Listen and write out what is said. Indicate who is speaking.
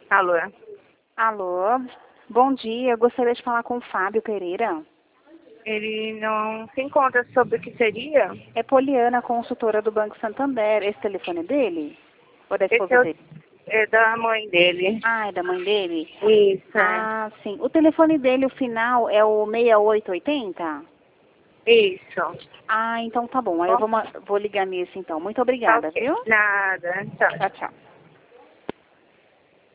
Speaker 1: Alô?
Speaker 2: Alô, bom dia. Eu gostaria de falar com o Fábio Pereira.
Speaker 1: Ele não se encontra sobre o que seria?
Speaker 2: É Poliana, consultora do Banco Santander. Esse telefone é dele? Ou da
Speaker 1: Esse
Speaker 2: esposa dele?
Speaker 1: é da mãe dele.
Speaker 2: Ah, é da mãe dele?
Speaker 1: Isso,
Speaker 2: Ah, sim. O telefone dele, o final, é o 6880?
Speaker 1: Isso.
Speaker 2: Ah, então tá bom. Aí eu vou ligar nesse então. Muito
Speaker 1: Tá
Speaker 2: obrigada,
Speaker 1: ok.
Speaker 2: viu?
Speaker 1: Nada. Tchau.
Speaker 2: Tchau, tchau.